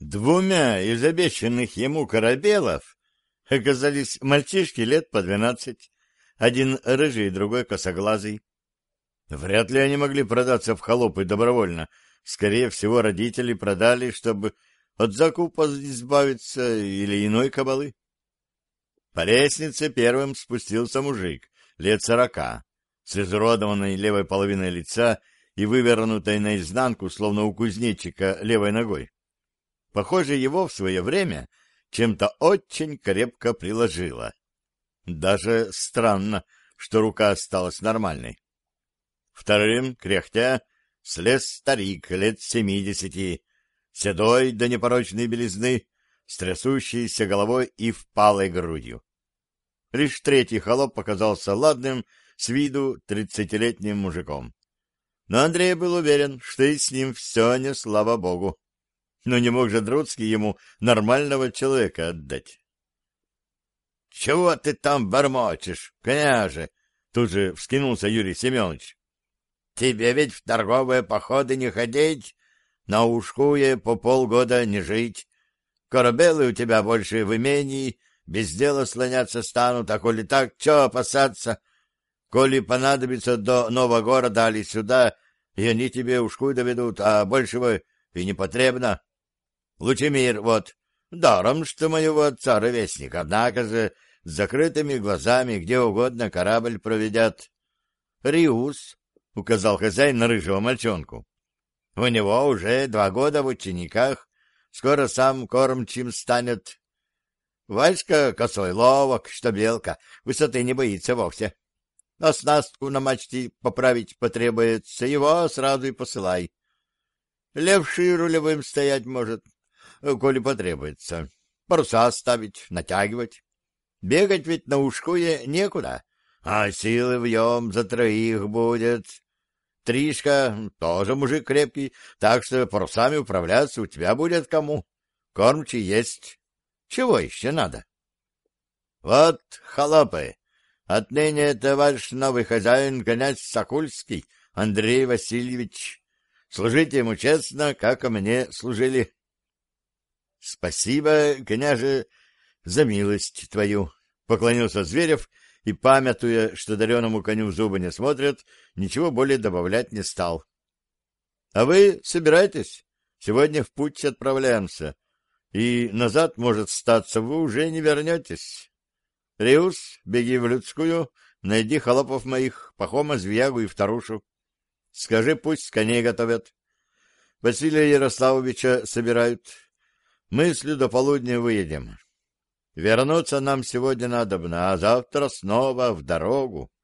Двумя из обещанных ему корабелов оказались мальчишки лет по 12, один рыжий, другой косоглазый. Вряд ли они могли продаться в холопы добровольно. Скорее всего, родители продали, чтобы от закупа избавиться или иной кабалы. По лестнице первым спустился мужик, лет 40, с изуродованной левой половиной лица и вывернутой наизнанку, словно у кузнечика, левой ногой. Похоже, его в свое время чем-то очень крепко приложило. Даже странно, что рука осталась нормальной. Вторым, кряхтя, слез старик лет 70, седой до непорочной белизны, с трясущейся головой и впалой грудью. Лишь третий холоп показался ладным, с виду 30-летним мужиком. Но Андрей был уверен, что и с ним все не слава богу. Но не мог же Друцкий ему нормального человека отдать. — Чего ты там бормочешь, княже? — тут же вскинулся Юрий Семенович. — Тебе ведь в торговые походы не ходить, на Ушкуе по полгода не жить. Корабелы у тебя больше в имении, без дела слоняться станут, а коли так, чего опасаться? Коли понадобится до нового города или сюда, и они тебе Ушкуй доведут, а большего и не потребно. Лучемир, вот, даром, что моего отца ровесник, однако же с закрытыми глазами где угодно корабль проведет. Риус, — указал хозяин на рыжего мальчонку, — у него уже 2 года в учениках, скоро сам кормчим станет. Васька косой ловок, что белка, высоты не боится вовсе. Оснастку на мачте поправить потребуется, его сразу и посылай. Левший рулевым стоять может, коли потребуется. Паруса ставить, натягивать. Бегать ведь на Ушкуе некуда, а силы вьем за 3 будет. Тришка тоже мужик крепкий, так что парусами управляться у тебя будет кому. Кормчий есть. Чего еще надо? Вот, холопы, отныне это ваш новый хозяин, князь Сокульский, Андрей Васильевич. Служите ему честно, как и мне служили. — Спасибо, княже, за милость твою, — поклонился Зверев и, памятуя, что дареному коню в зубы не смотрят, ничего более добавлять не стал. — А вы собирайтесь, сегодня в путь отправляемся, и назад, может статься, вы уже не вернетесь. Риус, беги в людскую, найди холопов моих, Пахома, Звиягу и Вторушу. Скажи, пусть коней готовят. Василия Ярославовича собирают. Мыслью до полудня выедем. Вернуться нам сегодня надобно, а завтра снова в дорогу.